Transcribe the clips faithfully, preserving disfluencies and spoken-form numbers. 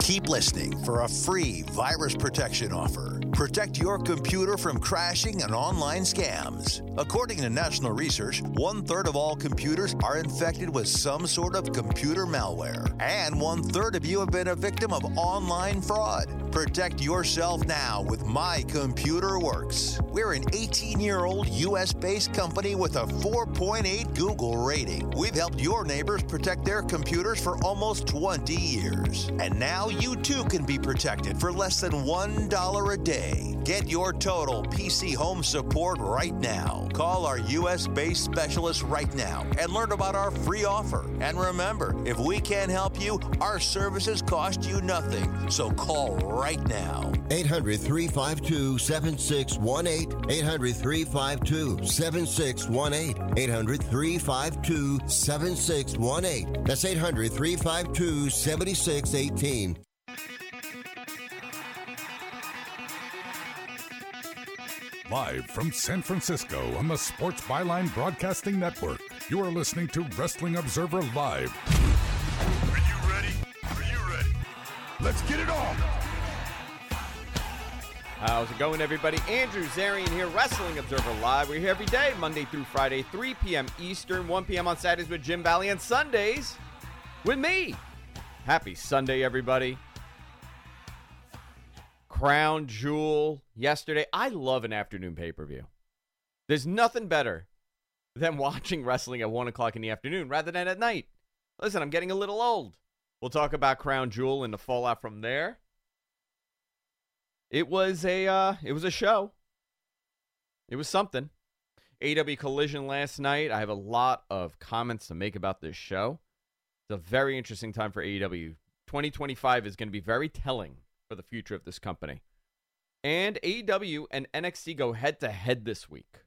Keep listening for a free virus protection offer. Protect your computer from crashing and online scams. According to national research, one-third of all computers are infected with some sort of computer malware. And one-third of you have been a victim of online fraud. Protect yourself now with My Computer Works. We're an eighteen-year-old U S-based company with a four point eight Google rating. We've helped your neighbors protect their computers for almost twenty years. And now you too can be protected for less than one dollar a day. Get your total P C home support right now. Call our U S-based specialist right now and learn about our free offer. And remember, if we can't help you, our services cost you nothing. So call right now. eight hundred, three five two, seven six one eight. eight hundred, three five two, seven six one eight. eight hundred, three five two, seven six one eight. That's eight hundred, three five two, seven six one eight. Live from San Francisco on the Sports Byline Broadcasting Network, you are listening to Wrestling Observer Live. Are you ready? Are you ready? Let's get it on! How's it going, everybody? Andrew Zarian here, Wrestling Observer Live. We're here every day, Monday through Friday, three p.m. Eastern, one p.m. on Saturdays with Jim Valley, and Sundays with me. Happy Sunday, everybody. Crown Jewel yesterday. I love an afternoon pay-per-view. There's nothing better than watching wrestling at one o'clock in the afternoon rather than at night. Listen, I'm getting a little old. We'll talk about Crown Jewel and the fallout from there. It was a uh, it was a show. It was something. A E W Collision last night. I have a lot of comments to make about this show. It's a very interesting time for A E W. twenty twenty-five is going to be very telling for the future of this company. And A E W and N X T go head-to-head this week.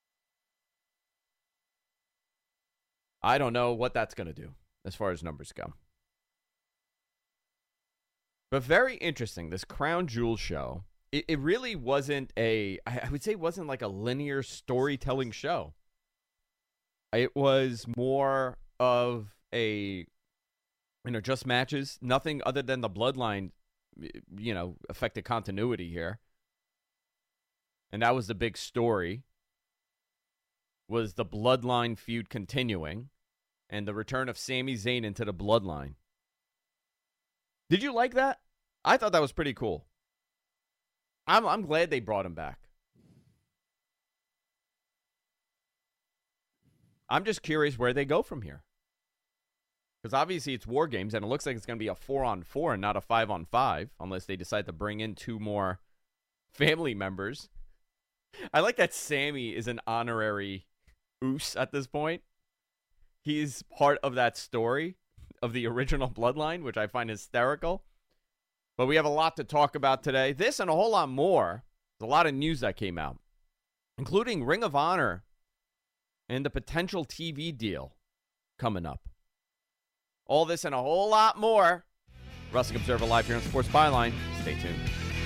I don't know what that's going to do as far as numbers go. But very interesting, this Crown Jewel show. It, it really wasn't a, I would say it wasn't like a linear storytelling show. It was more of a, you know, just matches. Nothing other than the bloodline, you know, affected continuity here. And that was the big story, was the bloodline feud continuing and the return of Sami Zayn into the bloodline. Did you like that? I thought that was pretty cool. I'm I'm glad they brought him back. I'm just curious where they go from here. Because obviously it's War Games, and it looks like it's going to be a four on four and not a five on five, unless they decide to bring in two more family members. I like that Sammy is an honorary Uso at this point. He's part of that story of the original bloodline, which I find hysterical. But we have a lot to talk about today. This and a whole lot more. There's a lot of news that came out, including Ring of Honor and the potential T V deal coming up. All this and a whole lot more. Wrestling Observer Live here on Sports Byline. Stay tuned.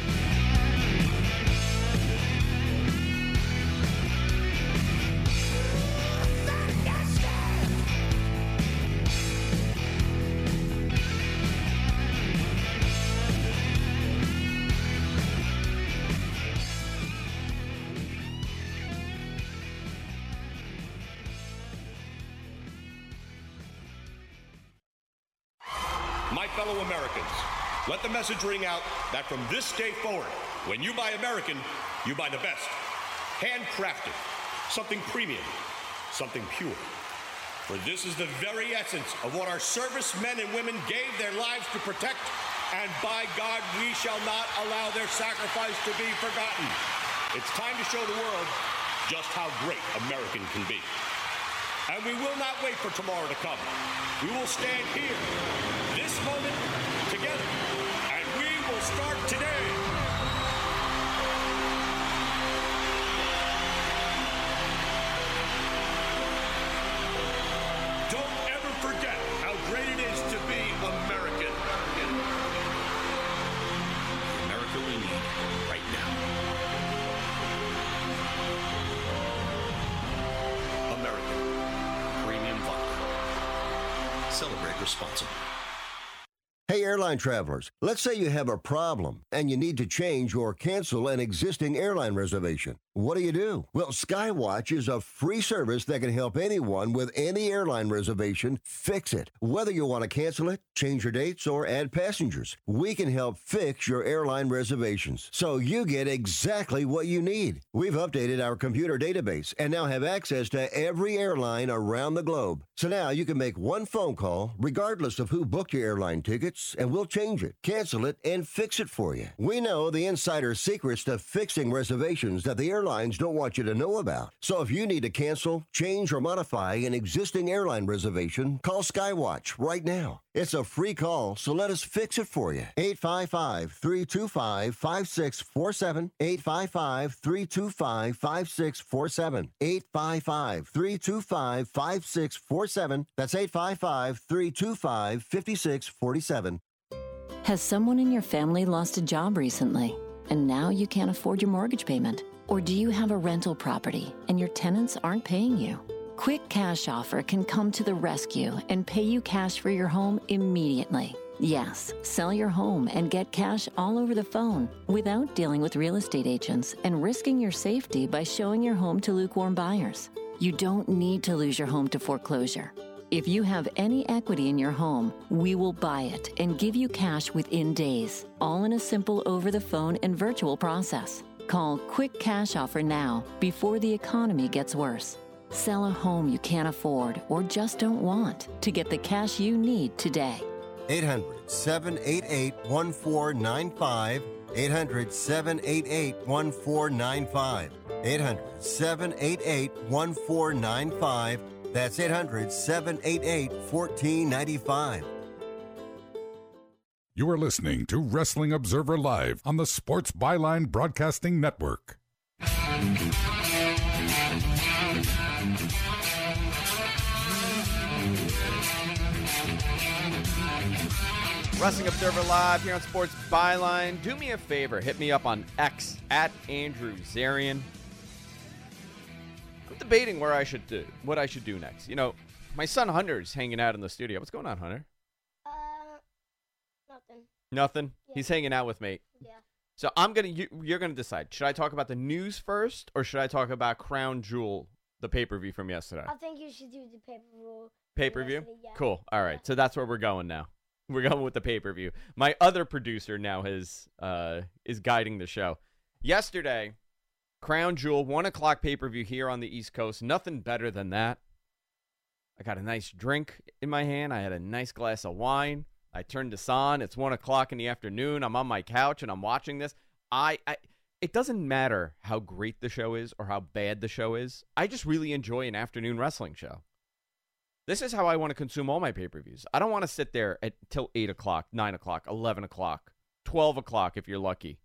My fellow Americans, let the message ring out that from this day forward, when you buy American, you buy the best. Handcrafted, something premium, something pure. For this is the very essence of what our servicemen and women gave their lives to protect, and by God, we shall not allow their sacrifice to be forgotten. It's time to show the world just how great American can be. And we will not wait for tomorrow to come. We will stand here, this moment, together, and we will start today. Don't ever forget how great it is to be American. America we need right now. American. Premium vodka. Celebrate responsibly. Hey, airline travelers, let's say you have a problem and you need to change or cancel an existing airline reservation. What do you do? Well, Skywatch is a free service that can help anyone with any airline reservation fix it. Whether you want to cancel it, change your dates, or add passengers, we can help fix your airline reservations so you get exactly what you need. We've updated our computer database and now have access to every airline around the globe. So now you can make one phone call regardless of who booked your airline tickets, and we'll change it, cancel it, and fix it for you. We know the insider secrets to fixing reservations that the airlines don't want you to know about. So if you need to cancel, change, or modify an existing airline reservation, call Skywatch right now. It's a free call, so let us fix it for you. eight five five, three two five, five six four seven. eight five five, three two five, five six four seven. eight five five, three two five, five six four seven. That's eight five five, three two five, five six four seven. Has someone in your family lost a job recently, and now you can't afford your mortgage payment? Or do you have a rental property and your tenants aren't paying you? Quick Cash Offer can come to the rescue and pay you cash for your home immediately. Yes, sell your home and get cash all over the phone without dealing with real estate agents and risking your safety by showing your home to lukewarm buyers. You don't need to lose your home to foreclosure. If you have any equity in your home, we will buy it and give you cash within days, all in a simple over-the-phone and virtual process. Call Quick Cash Offer now before the economy gets worse. Sell a home you can't afford or just don't want to get the cash you need today. eight hundred, seven eight eight, one four nine five. eight hundred, seven eight eight, one four nine five. eight hundred, seven eight eight, one four nine five. That's eight hundred, seven eight eight, one four nine five. You are listening to Wrestling Observer Live on the Sports Byline Broadcasting Network. Wrestling Observer Live here on Sports Byline. Do me a favor, hit me up on X at Andrew Zarian. I'm debating where I should do what I should do next. You know, my son Hunter's hanging out in the studio. What's going on, Hunter? Uh, nothing. Nothing. Yeah. He's hanging out with me. Yeah. So I'm gonna. You, you're gonna decide. Should I talk about the news first, or should I talk about Crown Jewel, the pay-per-view from yesterday? I think you should do the pay-per-view. Pay-per-view? Yeah. Cool. All right. So that's where we're going now. We're going with the pay-per-view. My other producer now has uh is guiding the show. Yesterday, Crown Jewel, one o'clock pay-per-view here on the East Coast. Nothing better than that. I got a nice drink in my hand. I had a nice glass of wine. I turned this on. It's one o'clock in the afternoon. I'm on my couch and I'm watching this. I, I it doesn't matter how great the show is or how bad the show is. I just really enjoy an afternoon wrestling show. This is how I want to consume all my pay-per-views. I don't want to sit there at till eight o'clock, nine o'clock, eleven o'clock, twelve o'clock if you're lucky.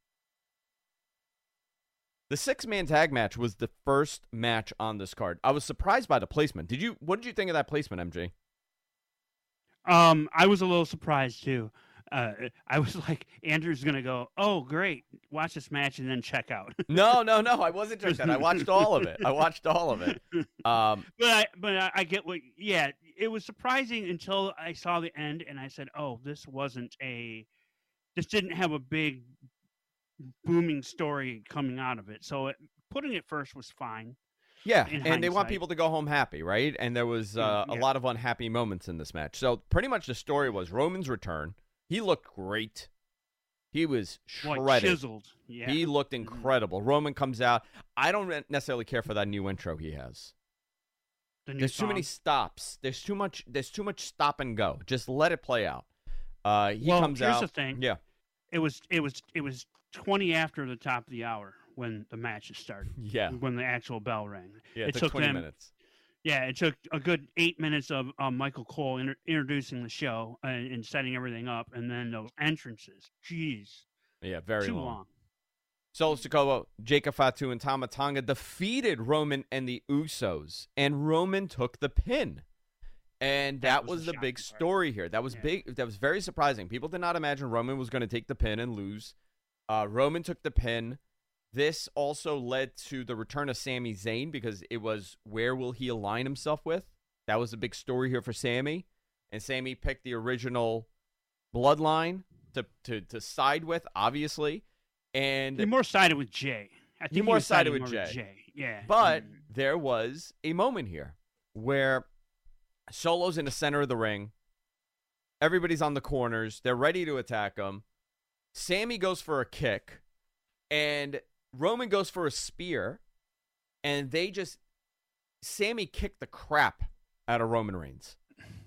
The six-man tag match was the first match on this card. I was surprised by the placement. Did you? What did you think of that placement, M J? Um, I was a little surprised too. Uh, I was like, Andrew's gonna go, oh great, watch this match and then check out. no, no, no, I wasn't checked out. I watched all of it. I watched all of it. Um, but I, but I, I get what. Yeah, it was surprising until I saw the end and I said, oh, this wasn't a, this didn't have a big booming story coming out of it. So it, putting it first was fine. Yeah, and hindsight. They want people to go home happy, right? And there was uh, yeah, yeah. a lot of unhappy moments in this match. So pretty much the story was Roman's return. He looked great. He was shredded. Like chiseled. Yeah. He looked incredible. Mm-hmm. Roman comes out. I don't necessarily care for that new intro he has. The new there's song. too many stops. There's too much. There's too much stop and go. Just let it play out. Uh, he well, comes here's out. the thing. Yeah. It was. It was. It was twenty after the top of the hour when the match started. Yeah. When the actual bell rang. Yeah. It, it took, took twenty them, minutes. Yeah, it took a good eight minutes of uh, Michael Cole inter- introducing the show and, and setting everything up, and then those entrances. Jeez. Yeah, very Too long. long. Solo Sikoa, Jacob Fatu, and Tama Tonga defeated Roman and the Usos, and Roman took the pin. And that, that was, was the big part. story here. That was yeah. big. That was very surprising. People did not imagine Roman was going to take the pin and lose. Uh, Roman took the pin. This also led to the return of Sami Zayn because it was where will he align himself with? That was a big story here for Sami. And Sami picked the original bloodline to, to, to side with, obviously. And he more sided with Jay. I think he more he was sided siding with more Jay. Jay. Yeah. But Mm. there was a moment here where Solo's in the center of the ring. Everybody's on the corners. They're ready to attack him. Sammy goes for a kick, and Roman goes for a spear, and they just Sammy kicked the crap out of Roman Reigns.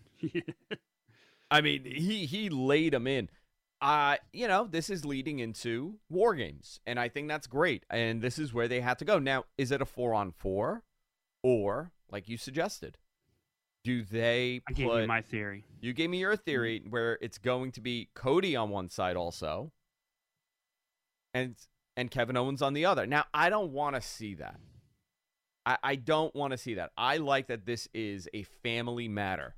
I mean, he he laid him in. Uh, you know, this is leading into War Games, and I think that's great. And this is where they had to go. Now, is it a four on four, or like you suggested, do they? I put, gave you my theory. You gave me your theory, where it's going to be Cody on one side also, and and Kevin Owens on the other. Now, I don't want to see that. I, I don't want to see that. I like that this is a family matter.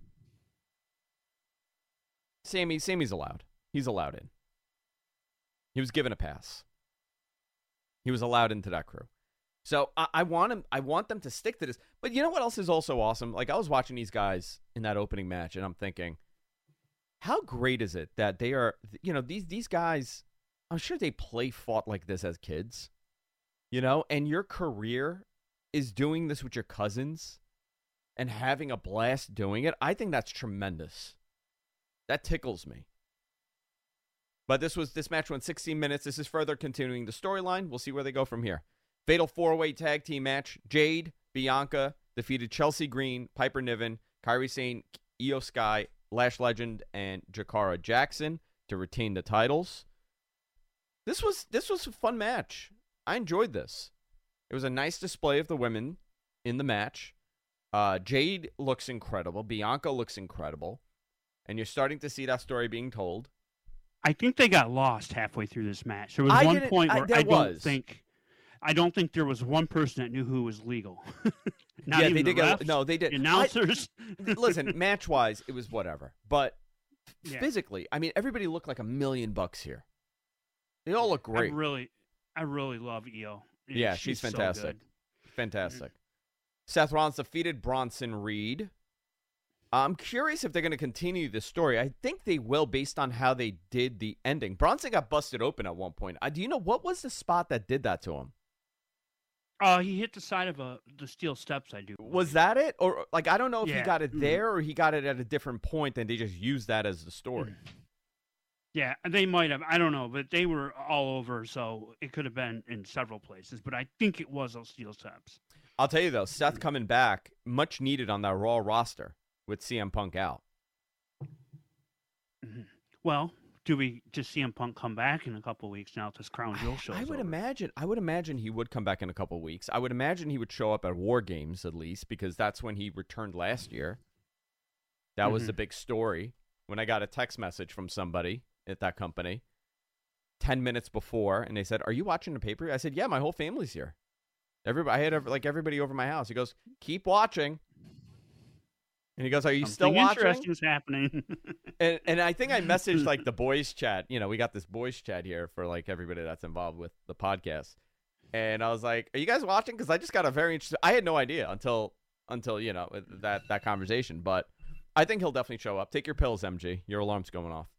Sammy, Sammy's allowed. He's allowed in. He was given a pass. He was allowed into that crew. So I, I want him. I want them to stick to this. But you know what else is also awesome? Like, I was watching these guys in that opening match, and I'm thinking, how great is it that they are? You know, these these guys. I'm sure they play fought like this as kids. You know, and your career is doing this with your cousins and having a blast doing it. I think that's tremendous. That tickles me. But this was this match went sixteen minutes. This is further continuing the storyline. We'll see where they go from here. Fatal four-way tag team match. Jade, Bianca defeated Chelsea Green, Piper Niven, Kairi Sane, Io Sky, Lash Legend, and Jakara Jackson to retain the titles. This was this was a fun match. I enjoyed this. It was a nice display of the women in the match. Uh, Jade looks incredible. Bianca looks incredible. And you're starting to see that story being told. I think they got lost halfway through this match. There was I one didn't- point I- where there I, don't was. think, I don't think there was one person that knew who was legal. Not yeah, even they the did get refs, no, they did. the announcers. I- listen, match wise, it was whatever. But Yeah. physically, I mean, everybody looked like a million bucks here. They all look great. I really, I really love Io. Yeah, she's, so fantastic. good. Fantastic. Seth Rollins defeated Bronson Reed. I'm curious if they're going to continue this story. I think they will, based on how they did the ending. Bronson got busted open at one point. Uh, do you know what was the spot that did that to him? Uh, he hit the side of a the steel steps. I do. Was that it? Or, like, I don't know if he Yeah. got it Mhm. there or he got it at a different point and they just used that as the story. Yeah, they might have. I don't know, but they were all over, so it could have been in several places. But I think it was those steel steps. I'll tell you, though, Seth coming back, much needed on that Raw roster with C M Punk out. Mhm. Well, do we just see him Punk come back in a couple of weeks now? This Crown Jewel show. I would imagine. I would imagine he would come back in a couple of weeks. I would imagine he would show up at War Games at least because that's when he returned last year. That was Mhm. the big story. When I got a text message from somebody at that company ten minutes before, and they said, "Are you watching the pay-per-view?" I said, "Yeah, my whole family's here. Everybody, I had like everybody over my house." He goes, "Keep watching." And he goes, "Are you still Something watching?" interesting is happening. And and I think I messaged like the boys chat. You know, we got this boys chat here for like everybody that's involved with the podcast. And I was like, "Are you guys watching?" Because I just got a very interesting. I had no idea until until you know that that conversation. But I think he'll definitely show up. Take your pills, M G. Your alarm's going off.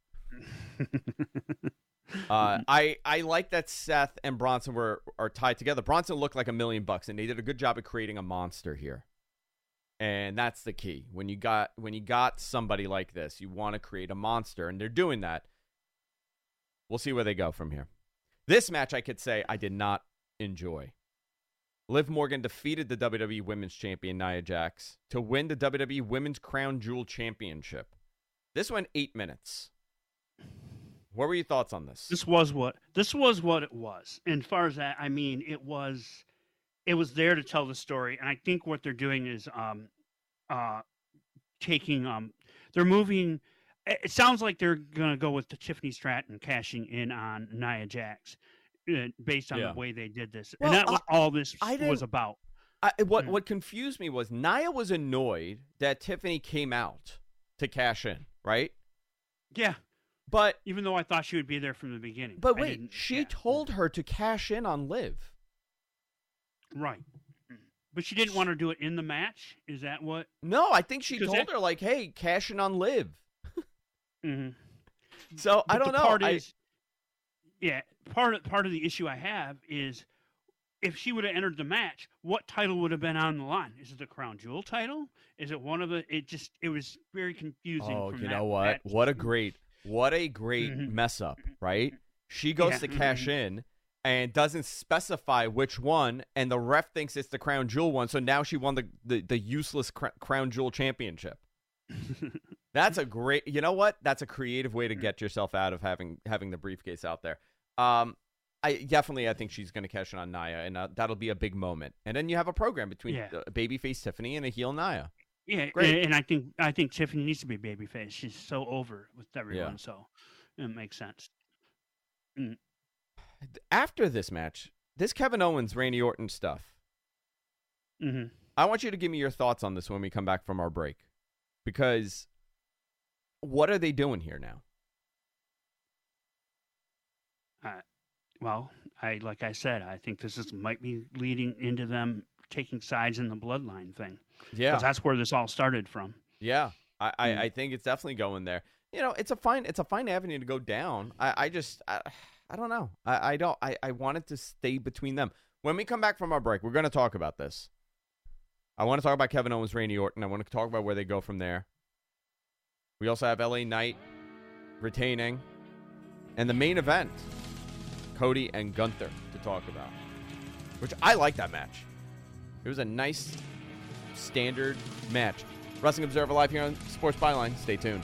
uh, I I like that Seth and Bronson were are tied together. Bronson looked like a million bucks, and they did a good job of creating a monster here. And that's the key. When you got when you got somebody like this, you want to create a monster, and they're doing that. We'll see where they go from here. This match, I could say, I did not enjoy. Liv Morgan defeated the W W E Women's Champion Nia Jax to win the W W E Women's Crown Jewel Championship. This went eight minutes. What were your thoughts on this? This was what this was what it was. And as far as that, I mean, it was it was there to tell the story. And I think what they're doing is um uh taking um they're moving. It sounds like they're gonna go with the Tiffany Stratton cashing in on Nia Jax, uh, based on Yeah. the way they did this. Well, and that was I- all this I was didn't- about. I, what Hmm. what confused me was Nia was annoyed that Tiffany came out to cash in, right? Yeah. But Even though I thought she would be there from the beginning. but I wait, didn't- she yeah. told her to cash in on Liv. Right. But she didn't want to do it in the match? Is that what? No, I think she Because told that- her like, "Hey, cash in on Liv." Mm-hmm. So I But don't the know. Part I, is, yeah, part of part of the issue I have is if she would have entered the match, what title would have been on the line? Is it the Crown Jewel title? Is it one of the? It just it was very confusing. oh, from you that, know what? that- What a great, what a great Mhm. mess up, right? She goes Yeah. to cash in and doesn't specify which one, and the ref thinks it's the Crown Jewel one. So now she won the the, the useless cr- Crown Jewel championship. That's a great. You know what? That's a creative way to get yourself out of having having the briefcase out there. Um, I definitely, I think she's going to cash in on Nia, and uh, that'll be a big moment. And then you have a program between Yeah. uh, babyface Tiffany and a heel Nia. Yeah, Great. and, and I think I think Tiffany needs to be babyface. She's so over with everyone, so it makes sense. Mm. After this match, this Kevin Owens, Randy Orton stuff. hmm I want you to give me your thoughts on this when we come back from our break, because what are they doing here now? Uh, well, I like I said, I think this is might be leading into them taking sides in the bloodline thing. Yeah, 'Cause that's where this all started from. yeah. I, I, Mm. I think it's definitely going there. You know, it's a fine it's a fine avenue to go down. I, I just I, I don't know. I, I don't I, I want it to stay between them. When we come back from our break, we're going to talk about this. I want to talk about Kevin Owens, Randy Orton. I want to talk about where they go from there. We also have L A Knight retaining, and the main event, Cody and Gunther, to talk about, which I like that match. It was a nice standard match. Wrestling Observer Live here on Sports Byline. Stay tuned.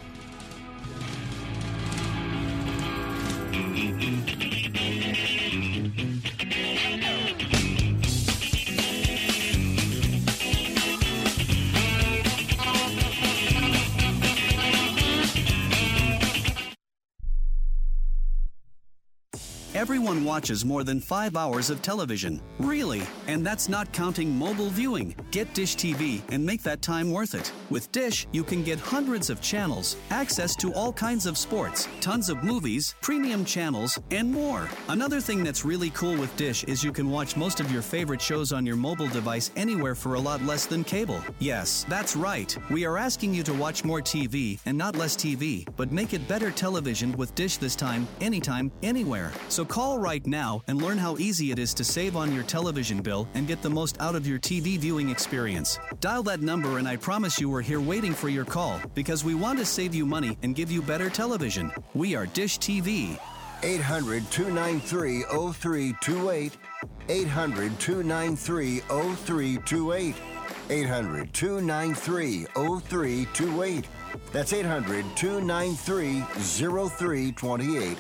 Everyone watches more than five hours of television. Really? And that's not counting mobile viewing. Get Dish T V and make that time worth it. With Dish, you can get hundreds of channels, access to all kinds of sports, tons of movies, premium channels, and more. Another thing that's really cool with Dish is you can watch most of your favorite shows on your mobile device anywhere for a lot less than cable. Yes, that's right. We are asking you to watch more T V and not less T V, but make it better television with Dish this time, anytime, anywhere. So call right now and learn how easy it is to save on your television bill and get the most out of your T V viewing experience. Dial that number and I promise you we're here waiting for your call because we want to save you money and give you better television. We are Dish T V. eight hundred, two nine three, oh three two eight. eight hundred, two nine three, oh three two eight. eight hundred, two nine three, oh three two eight. That's eight hundred, two nine three, oh three two eight.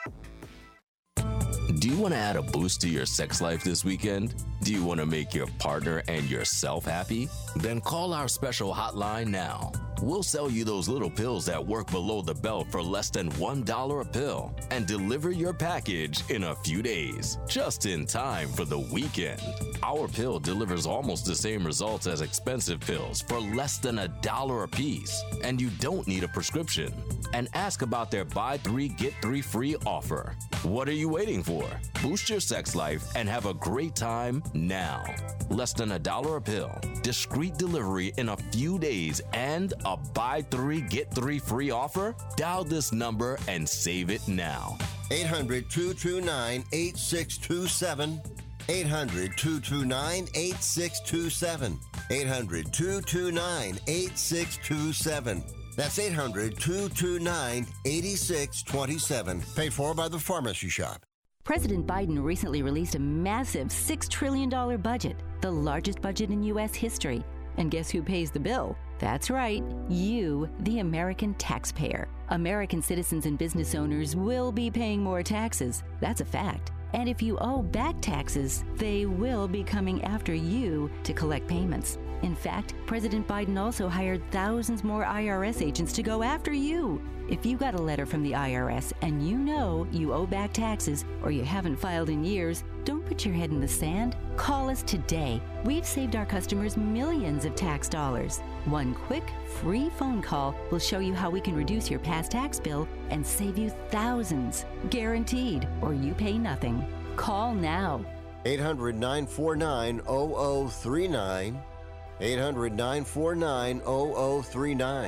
Do you want to add a boost to your sex life this weekend? Do you want to make your partner and yourself happy? Then call our special hotline now. We'll sell you those little pills that work below the belt for less than one dollar a pill and deliver your package in a few days, just in time for the weekend. Our pill delivers almost the same results as expensive pills for less than a dollar a piece, and you don't need a prescription. And ask about their buy three, get three free offer. What are you waiting for? Boost your sex life and have a great time now. Less than a dollar a pill, discreet delivery in a few days, and a buy three, get three free offer? Dial this number and save it now. eight hundred, two two nine, eight six two seven. eight hundred, two two nine, eight six two seven. eight hundred, two two nine, eight six two seven. That's eight hundred, two two nine, eight six two seven. Paid for by the Pharmacy Shop. President Biden recently released a massive six trillion dollars budget, the largest budget in U S history. And guess who pays the bill? That's right, you, the American taxpayer. American citizens and business owners will be paying more taxes. That's a fact. And if you owe back taxes, they will be coming after you to collect payments. In fact, President Biden also hired thousands more I R S agents to go after you. If you got a letter from the I R S and you know you owe back taxes or you haven't filed in years, don't put your head in the sand. Call us today. We've saved our customers millions of tax dollars. One quick, free phone call will show you how we can reduce your past tax bill and save you thousands. Guaranteed, or you pay nothing. Call now. eight hundred, nine four nine, oh oh three nine. eight hundred, nine four nine, oh oh three nine.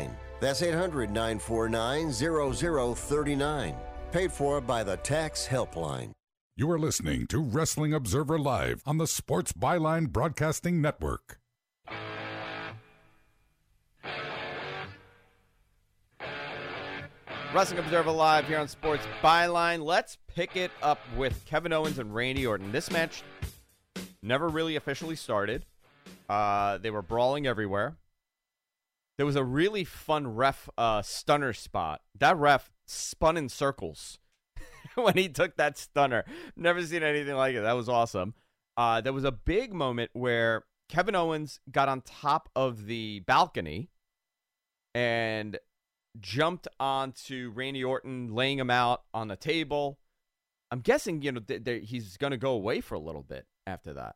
That's eight hundred, nine four nine, zero zero three nine. Paid for by the Tax Helpline. You are listening to Wrestling Observer Live on the Sports Byline Broadcasting Network. Wrestling Observer Live here on Sports Byline. Let's pick it up with Kevin Owens and Randy Orton. This match never really officially started. Uh, they were brawling everywhere. There was a really fun ref uh, stunner spot. That ref spun in circles when he took that stunner. Never seen anything like it. That was awesome. Uh, there was a big moment where Kevin Owens got on top of the balcony and jumped onto Randy Orton, laying him out on the table. I'm guessing, you know, th- th- he's going to go away for a little bit after that.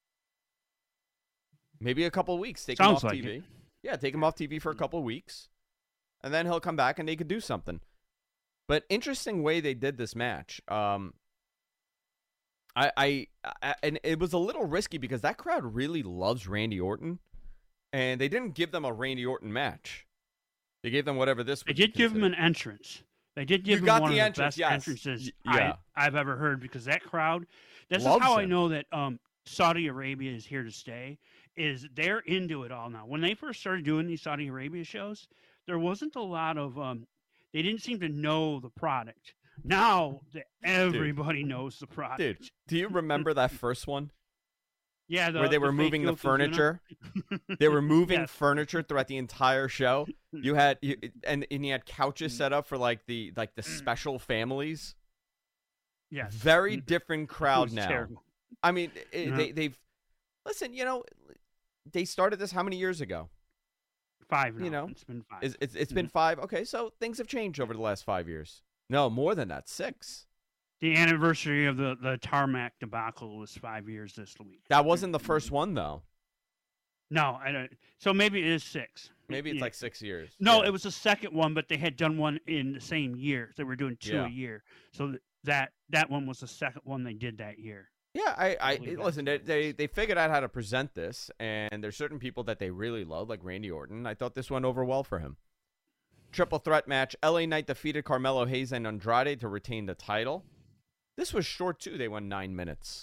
Maybe a couple of weeks. Take Sounds him off like T V. it. Yeah, take him off T V for a couple of weeks. And then he'll come back and they could do something. But interesting way they did this match. Um, I, I, I and it was a little risky because that crowd really loves Randy Orton. And they didn't give them a Randy Orton match. They gave them whatever this They would did be give him considered. an entrance. They did give You him got one the of entrance, the best yes. entrances Y- yeah. I, I've ever heard because that crowd, this Loves is how I him. know that um, Saudi Arabia is here to stay, is they're into it all now. When they first started doing these Saudi Arabia shows, there wasn't a lot of, um, they didn't seem to know the product. Now that everybody knows the product. Dude, do you remember that first one? Yeah, the, where they were the moving the fake Yokozuna. furniture. They were moving Yes. furniture throughout the entire show. You had you, and and you had couches set up for like the like the special families. Yes. Very different It crowd was now. terrible. I mean, it, Yeah. they they've listen. You know, they started this how many years ago? Five now. You know, It's been five. It's it's, it's been five. Okay, so things have changed over the last five years. No, more than that, six. The anniversary of the, the tarmac debacle was five years this week. That wasn't the first one though. No, I don't. So maybe it is six. Maybe it's Yeah. like six years. No, Yeah. it was the second one, but they had done one in the same year. They were doing two Yeah. a year. So th- that that one was the second one they did that year. Yeah, I, I believe that's listen. They, they they figured out how to present this, and there's certain people that they really love, like Randy Orton. I thought this went over well for him. Triple threat match: L A Knight defeated Carmelo Hayes and Andrade to retain the title. This was short too. They went nine minutes.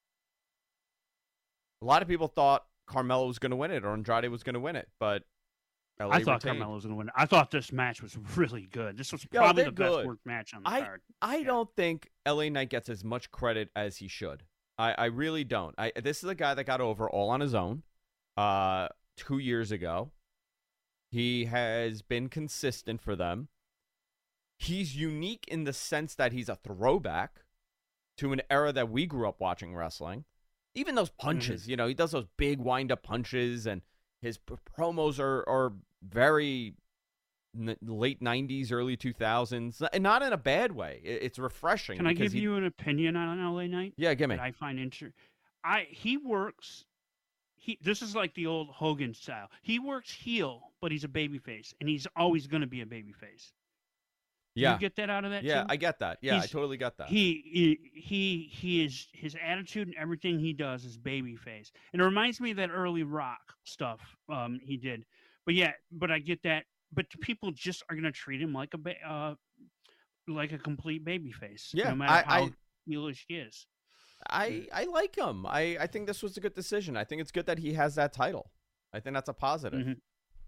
A lot of people thought Carmelo was going to win it or Andrade was going to win it, but L A I thought retained. Carmelo was going to win. I thought this match was really good. This was Yo, probably they're the best good. worked match on the I card. I don't think L A Knight gets as much credit as he should. I, I really don't. I this is a guy that got over all on his own, uh, two years ago. He has been consistent for them. He's unique in the sense that he's a throwback to an era that we grew up watching wrestling. Even those punches, Mm-hmm. you know, he does those big wind-up punches, and his p- promos are are very n- late nineties, early two thousands, and not in a bad way. It- It's refreshing. Can I because give he- you an opinion on L A Knight? Yeah, give me. That I find interesting. I he works. He this is like the old Hogan style. He works heel, but he's a babyface, and he's always going to be a babyface. Do Yeah. you get that out of that? Yeah, too? I get that. Yeah, I He's- totally got that. He, he he he is his attitude and everything he does is babyface, and it reminds me of that early Rock stuff um, he did. But yeah, but I get that. But people just are gonna treat him like a ba- uh, like a complete babyface, Yeah, no matter I- how I- heelish he is. I, I like him. I, I think this was a good decision. I think it's good that he has that title. I think that's a positive. Mhm.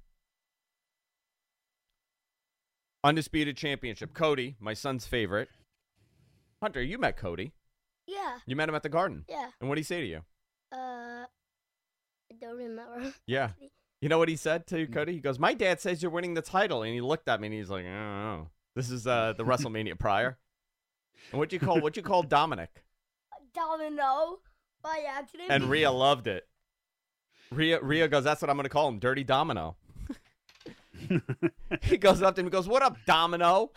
Undisputed Championship. Cody, my son's favorite. Hunter, you met Cody. Yeah. You met him at the Garden. Yeah. And what did he say to you? Uh, I don't remember. Yeah. You know what he said to Cody? He goes, "My dad says you're winning the title." And he looked at me and he's like, "I don't know. This is uh, the WrestleMania prior." And what you call what you call Dominic? Domino by accident. And Rhea loved it. Rhea Rhea goes, "That's what I'm going to call him, Dirty Domino." He goes up to him and goes, "What up, Domino?"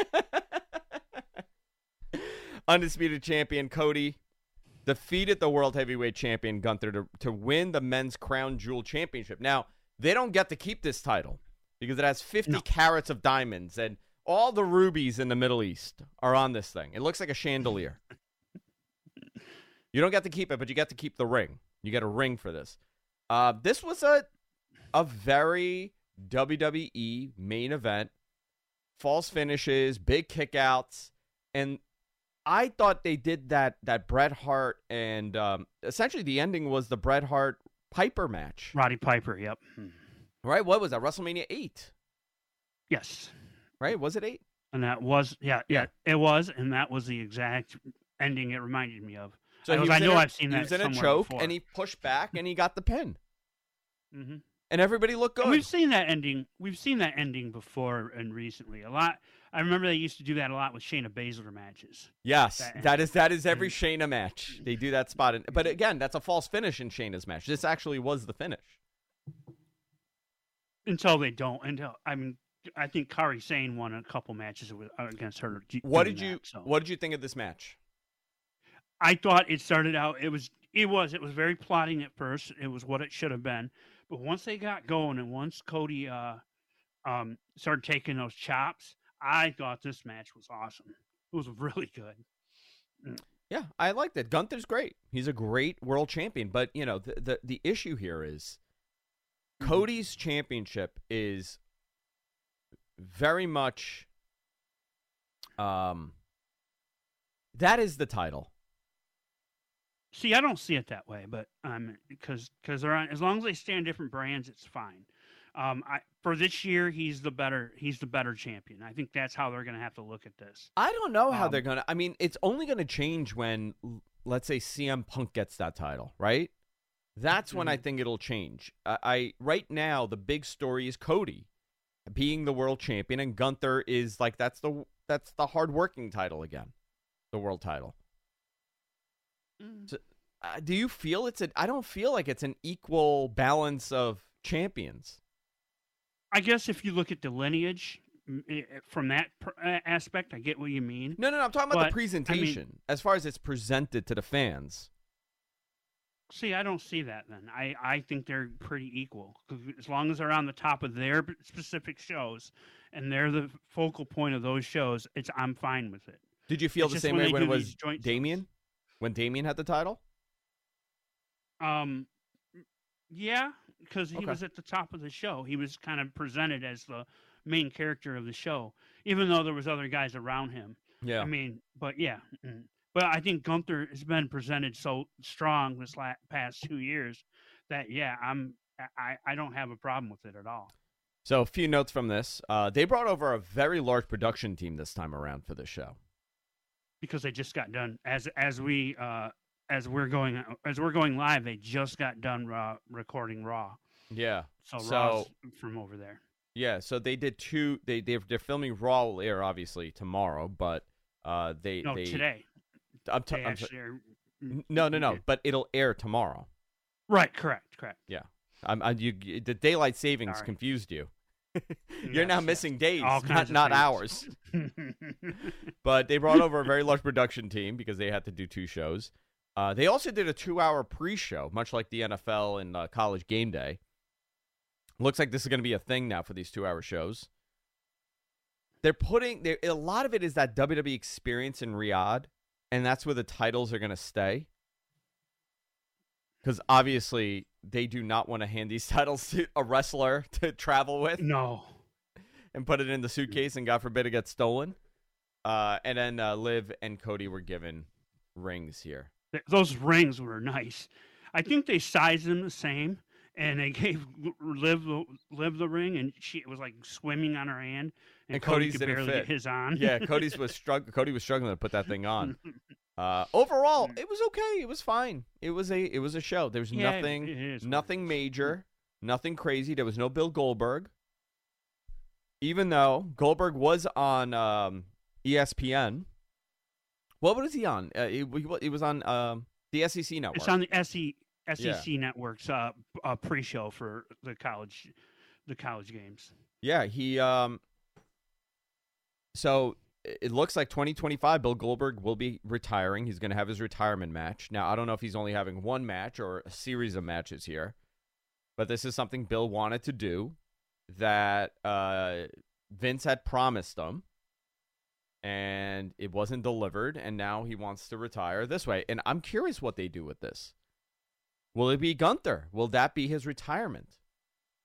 Undisputed champion Cody defeated the World Heavyweight Champion Gunther to, to win the Men's Crown Jewel Championship. Now, they don't get to keep this title because it has fifty No. carats of diamonds, and all the rubies in the Middle East are on this thing. It looks like a chandelier. You don't get to keep it, but you get to keep the ring. You get a ring for this. Uh, this was a a very W W E main event, false finishes, big kickouts, and I thought they did that that Bret Hart and um, essentially the ending was the Bret Hart Piper match. Roddy Piper, yep. Right? What was that? WrestleMania eight. Yes. Right? Was it eight? And that was, yeah, yeah, it was, and that was the exact ending it reminded me of. So I, he was, was I know in a, I've seen he that was in a somewhere choke, before. and he pushed back, and he got the pin. Mm-hmm. And everybody looked good. And we've seen that ending. We've seen that ending before and recently a lot. I remember they used to do that a lot with Shayna Baszler matches. Yes, that, that is that is every Shayna match. They do that spot. In, but again, that's a false finish in Shayna's match. This actually was the finish. Until they don't. Until I mean, I think Kairi Sane won a couple matches with, uh, against her. What did that, you so. What did you think of this match? I thought it started out. It was. It was. It was very plotting at first. It was what it should have been. But once they got going, and once Cody uh, um, started taking those chops, I thought this match was awesome. It was really good. Mm. Yeah, I liked it. Gunther's great. He's a great world champion. But you know, the the, the issue here is mm-hmm. Cody's championship is very much. Um. That is the title. See, I don't see it that way, but um, because because they're on, as long as they stay on different brands, it's fine. Um, I, for this year, he's the better he's the better champion. I think that's how they're going to have to look at this. I don't know how um, they're gonna. I mean, it's only going to change when, let's say, C M Punk gets that title, right? That's when mm-hmm. I think it'll change. I, I right now the big story is Cody being the world champion, and Gunther is like that's the that's the hardworking title again, the world title. So, uh, do you feel it's a? I don't feel like it's an equal balance of champions. I guess if you look at the lineage from that aspect, I get what you mean. No, no, no. I'm talking about but, the presentation, I mean, as far as it's presented to the fans. See, I don't see that. Then I, I think they're pretty equal. As long as they're on the top of their specific shows, and they're the focal point of those shows, it's I'm fine with it. Did you feel it's the same when way when it was joint Damien? shows. When Damien had the title? Um, yeah, because he Okay. was at the top of the show. He was kind of presented as the main character of the show, even though there was other guys around him. Yeah. I mean, but yeah. Mm. But I think Gunther has been presented so strong this la- past two years that, yeah, I'm I, I don't have a problem with it at all. So a few notes from this. Uh, they brought over a very large production team this time around for this show. Because they just got done as as we uh, as we're going as we're going live, they just got done raw, recording Raw. Yeah. So, so Raw's from over there. Yeah. So they did two. They they're, they're filming Raw will air obviously tomorrow, but uh, they no they, today. I'm, t- they I'm actually t- are, no no no, but it'll air tomorrow. Right. Correct. Correct. Yeah. I'm. I, you, the daylight savings Sorry. confused you. You're Yes, now yes. missing days, All not kinds of not things. hours. But they brought over a very large production team because they had to do two shows. Uh, they also did a two-hour pre-show, much like the N F L and uh, College Game Day. Looks like this is going to be a thing now for these two-hour shows. They're putting they're, a lot of it is that W W E experience in Riyadh, and that's where the titles are going to stay. Because obviously they do not want to hand these titles to a wrestler to travel with. No. And put it in the suitcase, and God forbid it gets stolen. Uh, and then uh, Liv and Cody were given rings here. Th- Those rings were nice. I think they sized them the same, and they gave Liv the, Liv the ring, and she was like swimming on her hand, and, And Cody Cody's could didn't barely fit. get his on. Yeah, Cody's was strugg- Cody was struggling to put that thing on. Uh, overall, it was okay. It was fine. It was a it was a show. There was Yeah, nothing it is what nothing it is. major, nothing crazy. There was no Bill Goldberg. Even though Goldberg was on um, E S P N. What was he on? Uh, he, he was on um, the S E C network. It's on the S E S E C Yeah. network's uh, uh, pre-show for the college the college games. Yeah, he um so it looks like twenty twenty-five Bill Goldberg will be retiring. He's going to have his retirement match. Now, I don't know if he's only having one match or a series of matches here. But this is something Bill wanted to do that uh Vince had promised him. And it wasn't delivered, and now he wants to retire this way. And I'm curious what they do with this. Will it be Gunther? Will that be his retirement?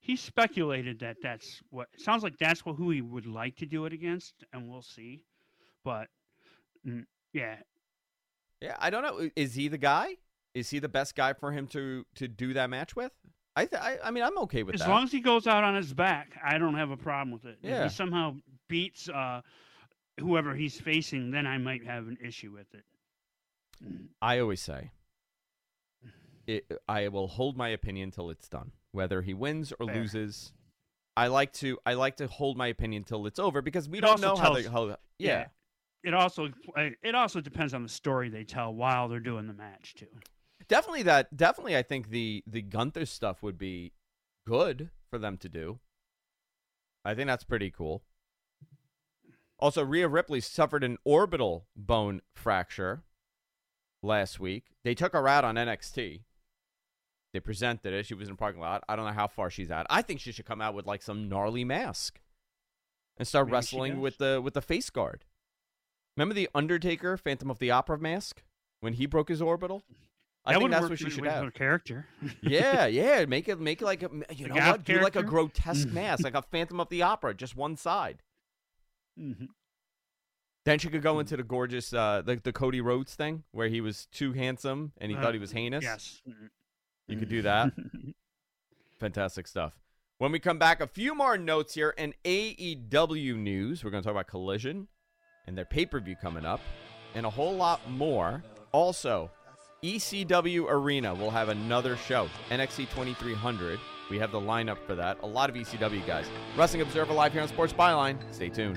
he speculated that that's what it sounds like. That's what who he would like to do it against, and we'll see. But mm, yeah, yeah, I don't know. Is he the guy? Is he the best guy for him to to do that match with? I th- I, I mean, I'm okay with as that. As long as he goes out on his back, I don't have a problem with it. Yeah. If he somehow beats uh, whoever he's facing, then I might have an issue with it. I always say, it, I will hold my opinion till it's done, whether he wins or Fair. loses. I like to I like to hold my opinion till it's over because we It don't also know tells- how they how yeah. yeah. It also it also depends on the story they tell while they're doing the match too. Definitely that. Definitely, I think the the Gunther stuff would be good for them to do. I think that's pretty cool. Also, Rhea Ripley suffered an orbital bone fracture last week. They took her out on N X T. They presented it. She was in the parking lot. I don't know how far she's at. I think she should come out with like some gnarly mask and start Maybe wrestling with the with the face guard. Remember the Undertaker Phantom of the Opera mask when he broke his orbital? I that think would that's work what she really should well have. for her character. yeah, yeah. Make it make it like a you A know goth what? Do like a character? grotesque mask, like a Phantom of the Opera, just one side. Mm-hmm. Then she could go into the gorgeous, uh, the the Cody Rhodes thing, where he was too handsome and he Uh, thought he was heinous. Yes. Mm-hmm. You could do that. Fantastic stuff. When we come back, a few more notes here and A E W news. We're going to talk about Collision and their pay-per-view coming up and a whole lot more. Also, E C W Arena will have another show, N X T twenty-three hundred. We have the lineup for that. A lot of E C W guys. Wrestling Observer live here on Sports Byline. Stay tuned.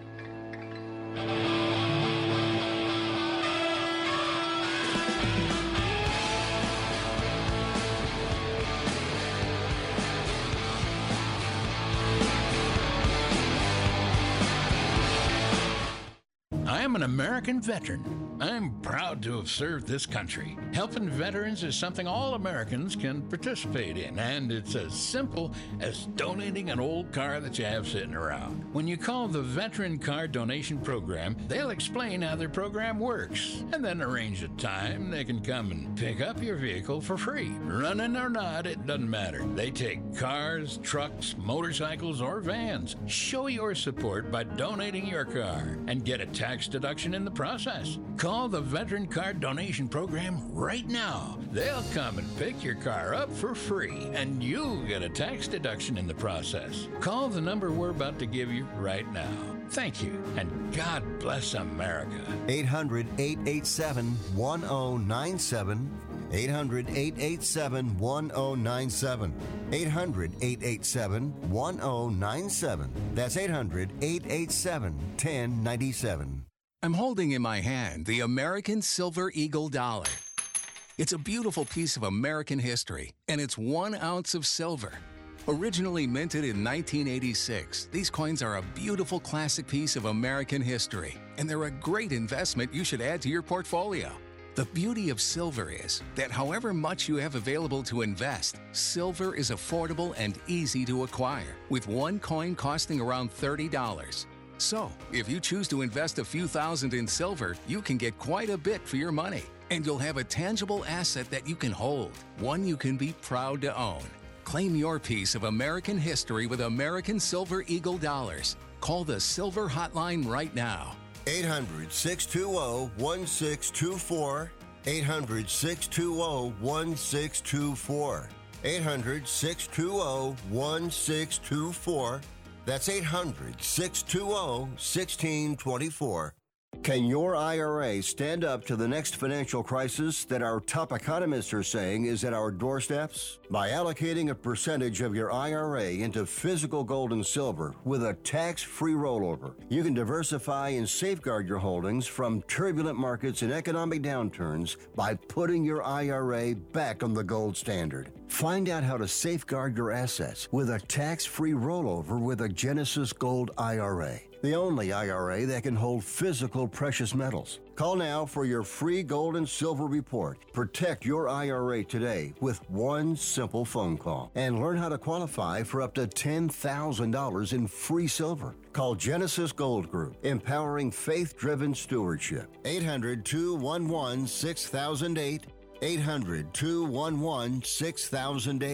I am an American veteran. I'm proud to have served this country. Helping veterans is something all Americans can participate in, and it's as simple as donating an old car that you have sitting around. When you call the Veteran Car Donation Program, they'll explain how their program works, and then arrange a time they can come and pick up your vehicle for free. Running or not, it doesn't matter. They take cars, trucks, motorcycles, or vans. Show your support by donating your car and get a tax deduction in the process. Call the Veteran Car Donation Program right now. They'll come and pick your car up for free, and you'll get a tax deduction in the process. Call the number we're about to give you right now. Thank you, and God bless America. eight hundred, eight eight seven, one zero nine seven. eight hundred, eight eight seven, one zero nine seven. eight hundred, eight eight seven, one zero nine seven. That's eight hundred, eight eight seven, one zero nine seven. I'm holding in my hand the American Silver Eagle Dollar. It's a beautiful piece of American history, and it's one ounce of silver. Originally minted in nineteen eighty-six, these coins are a beautiful classic piece of American history, and they're a great investment you should add to your portfolio. The beauty of silver is that however much you have available to invest, silver is affordable and easy to acquire, with one coin costing around thirty dollars. So, if you choose to invest a few thousand in silver, you can get quite a bit for your money, and you'll have a tangible asset that you can hold, one you can be proud to own. Claim your piece of American history with American Silver Eagle Dollars. Call the Silver Hotline right now. eight hundred, six two zero, one six two four. eight hundred, six two zero, one six two four. eight hundred, six two zero, one six two four. That's eight hundred, six two zero, one six two four. Can your I R A stand up to the next financial crisis that our top economists are saying is at our doorsteps? By allocating a percentage of your I R A into physical gold and silver with a tax-free rollover, you can diversify and safeguard your holdings from turbulent markets and economic downturns by putting your I R A back on the gold standard. Find out how to safeguard your assets with a tax-free rollover with a Genesis Gold I R A. The only I R A that can hold physical precious metals. Call now for your free gold and silver report. Protect your I R A today with one simple phone call and learn how to qualify for up to ten thousand dollars in free silver. Call Genesis Gold Group, empowering faith-driven stewardship. eight hundred, two one one, six thousand eight. eight hundred, two one one, six thousand eight.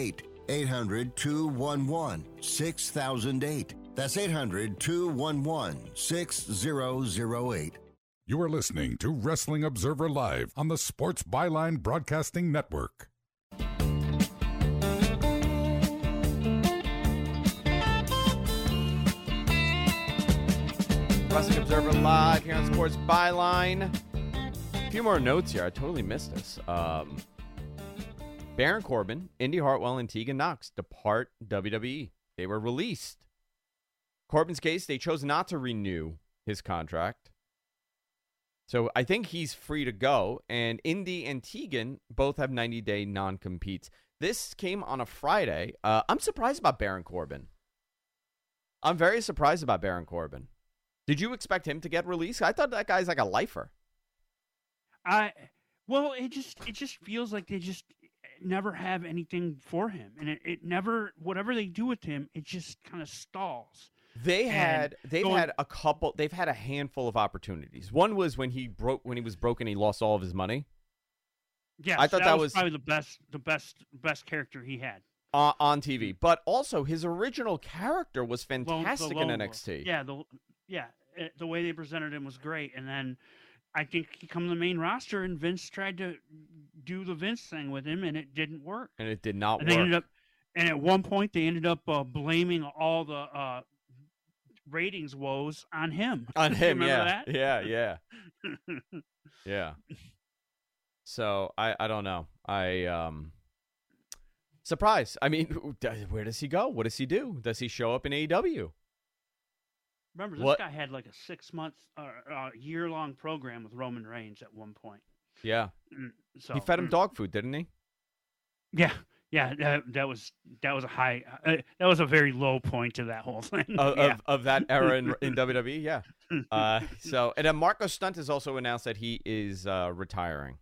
eight hundred, two one one, six thousand eight. That's eight hundred, two one one, six thousand eight. You are listening to Wrestling Observer Live on the Sports Byline Broadcasting Network. Wrestling Observer Live here on Sports Byline. A few more notes here. I totally missed this. Um, Baron Corbin, Indy Hartwell, and Tegan Knox depart W W E. They were released. Corbin's case, they chose not to renew his contract. So I think he's free to go. And Indy and Tegan both have ninety-day non-competes. This came on a Friday. Uh, I'm surprised about Baron Corbin. I'm very surprised about Baron Corbin. Did you expect him to get released? I thought that guy's like a lifer. I well, it just it just feels like they just never have anything for him, and it, it never whatever they do with him, it just kind of stalls. They had And they've going- had a couple. They've had a handful of opportunities. One was when he broke when he was broken. He lost all of his money. Yes, I thought that, that was, was- probably the best the best best character he had. Uh, on T V, but also his original character was Lone- the fantastic Lone in Wolf. N X T. Yeah, the yeah it, the way they presented him was great, and then I think he come to the main roster, and Vince tried to do the Vince thing with him, and it didn't work. And it did not And they work. ended up, and at one point they ended up uh, blaming all the uh, ratings woes on him. On You him, remember yeah, that? yeah, yeah, yeah. So I, I don't know. I um, surprised. I mean, where does he go? What does he do? Does he show up in A E W? Remember, this What- guy had like a six month, uh, uh, year long program with Roman Reigns at one point. Yeah, Mm, So he fed him mm, dog food, didn't he? Yeah, yeah, that, that was that was a high, uh, that was a very low point to that whole thing. Of, yeah. of of that era in, in W W E, yeah. Uh, so and then Marco Stunt has also announced that he is uh, retiring.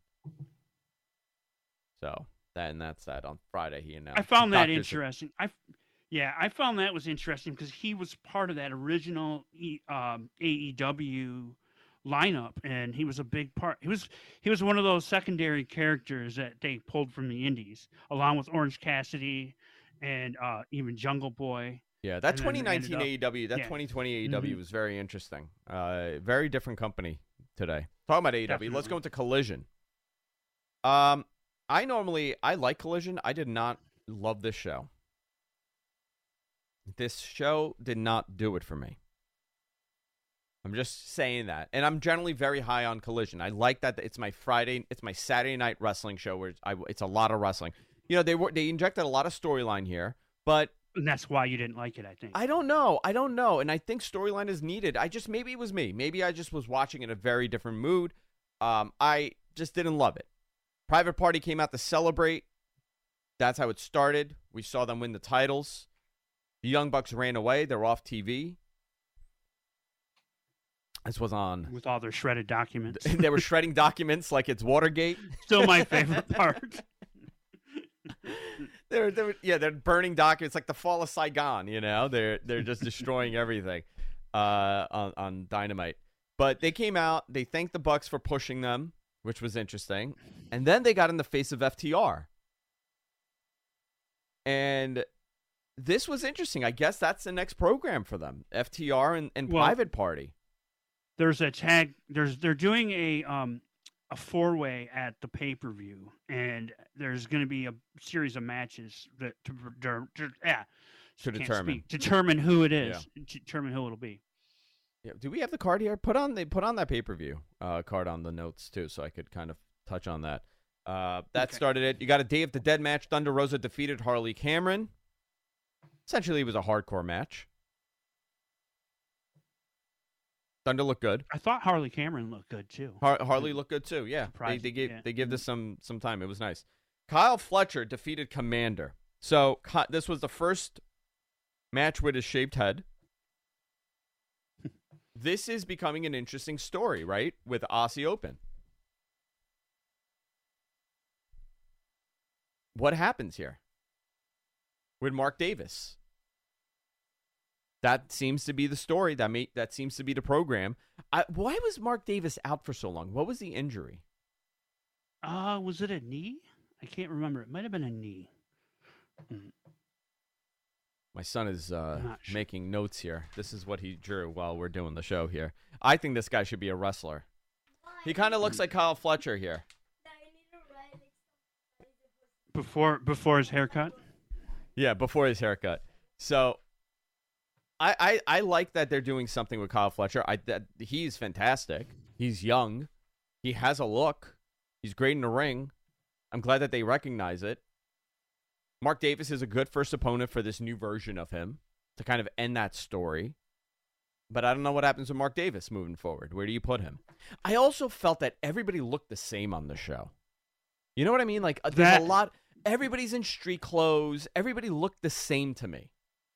So then that's that on Friday. He announced. I found that Doctors- interesting. I, yeah, I found that was interesting because he was part of that original E- um, A E W lineup, and he was a big part. He was he was one of those secondary characters that they pulled from the Indies, along with Orange Cassidy and uh, even Jungle Boy. Yeah, that And then twenty ended nineteen up- A E W, that yeah. twenty twenty A E W Mhm. was very interesting. Uh, very different company today. Talking about A E W, let's Definitely. go into Collision. Um, I normally I like Collision. I did not love this show. This show did not do it for me. I'm just saying that, and I'm generally very high on Collision. I like that it's my Friday, it's my Saturday night wrestling show where it's, I, it's a lot of wrestling. You know, they were they injected a lot of storyline here, but And that's why you didn't like it, I think. I don't know. I don't know. And I think storyline is needed. I just, maybe it was me. Maybe I just was watching in a very different mood. Um, I just didn't love it. Private Party came out to celebrate. That's how it started. We saw them win the titles. The Young Bucks ran away. They're off T V. This was on. With all their shredded documents. They were shredding documents like it's Watergate. Still my favorite part. They're, they're yeah, they're burning documents like the fall of Saigon. You know, they're they're just destroying everything uh, on on Dynamite. But they came out. They thanked the Bucks for pushing them, which was interesting. And then they got in the face of F T R. And this was interesting. I guess that's the next program for them. F T R and, and Well, Private Party. There's a tag. There's they're doing a um a four way at the pay per view, and there's going to be a series of matches that to, to, to yeah To can't determine. speak. determine who it is, to determine who it'll be. Yeah. Do we have the card here? Put on they put on that pay per view uh, card on the notes too, so I could kind of touch on that. Uh, that Okay. started it. You got a Day of the Dead match. Thunder Rosa defeated Harley Cameron. Essentially, it was a hardcore match. Thunder looked good. I thought Harley Cameron looked good too. Har- Harley looked good too. Yeah, they, Surprising, they gave yeah. they give this some some time. It was nice. Kyle Fletcher defeated Commander. So Ki- this was the first match with his shaved head. This is becoming an interesting story, right? With Aussie Open. What happens here with Mark Davis? That seems to be the story. That may, that seems to be the program. I, why was Mark Davis out for so long? What was the injury? Uh, was it a knee? I can't remember. It might have been a knee. Mm. My son is uh, sure. making notes here. This is what he drew while we're doing the show here. I think this guy should be a wrestler. He kind of looks like Kyle Fletcher here. Before before his haircut? Yeah, before his haircut. So I, I, I like that they're doing something with Kyle Fletcher. I that he's fantastic. He's young. He has a look. He's great in the ring. I'm glad that they recognize it. Mark Davis is a good first opponent for this new version of him to kind of end that story. But I don't know what happens with Mark Davis moving forward. Where do you put him? I also felt that everybody looked the same on the show. You know what I mean? Like, there's That- a lot. Everybody's in street clothes. Everybody looked the same to me.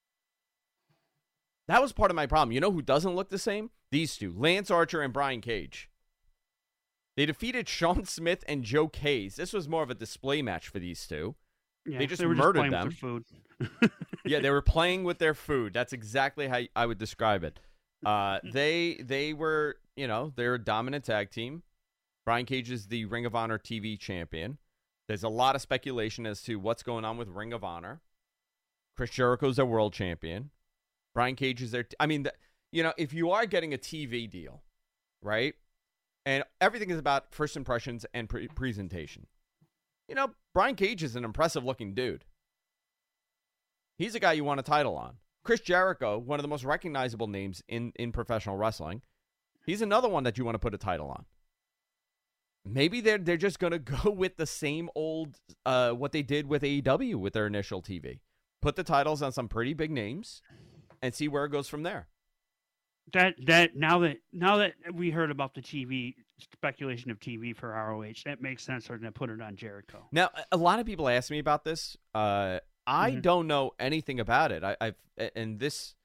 That was part of my problem. You know who doesn't look the same? These two, Lance Archer and Brian Cage. They defeated Sean Smith and Joe Case. This was more of a display match for these two. Yeah, they just they were murdered just them. with their food. Yeah, they were playing with their food. That's exactly how I would describe it. Uh, they they were, you know, they're a dominant tag team. Brian Cage is the Ring of Honor T V champion. There's a lot of speculation as to what's going on with Ring of Honor. Chris Jericho's their world champion. Brian Cage is their... T- I mean, the, you know, if you are getting a T V deal, right, and everything is about first impressions and pre- presentation, you know, Brian Cage is an impressive-looking dude. He's a guy you want a title on. Chris Jericho, one of the most recognizable names in, in professional wrestling, he's another one that you want to put a title on. Maybe they're they're just going to go with the same old, uh, what they did with A E W with their initial T V. Put the titles on some pretty big names and see where it goes from there. That that now that now that we heard about the T V speculation of T V for R O H, that makes sense. They're going to put it on Jericho. Now, a lot of people ask me about this. Uh, I Mhm. don't know anything about it. I, I've and this,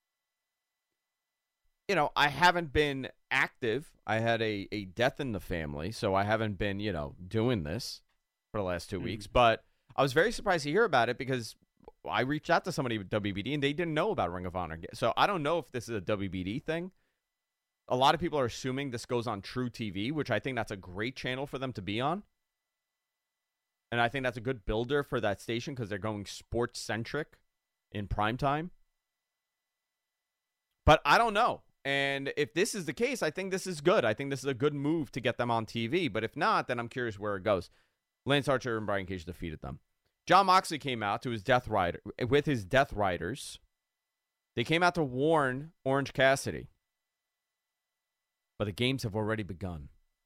you know, I haven't been active. I had a, a death in the family, so I haven't been, you know, doing this for the last two Mhm. weeks. But I was very surprised to hear about it because I reached out to somebody with W B D and they didn't know about Ring of Honor. So I don't know if this is a W B D thing. A lot of people are assuming this goes on True T V, which I think that's a great channel for them to be on. And I think that's a good builder for that station because they're going sports-centric in primetime. But I don't know. And if this is the case, I think this is good. I think this is a good move to get them on T V. But if not, then I'm curious where it goes. Lance Archer and Brian Cage defeated them. John Moxley came out to his Death Rider with his Death Riders. They came out to warn Orange Cassidy. But the games have already begun.